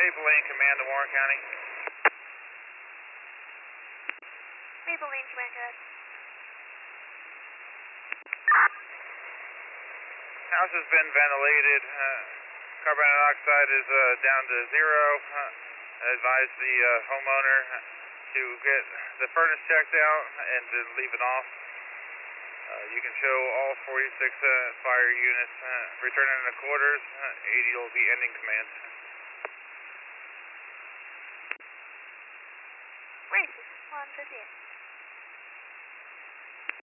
Maple Lane Command to Warren County. Maple Lane Command, go ahead. House has been ventilated. Carbon dioxide is down to 0. Advise the homeowner to get the furnace checked out and to leave it off. You can show all 46 fire units returning to quarters. 80 will be ending command. Great, 158.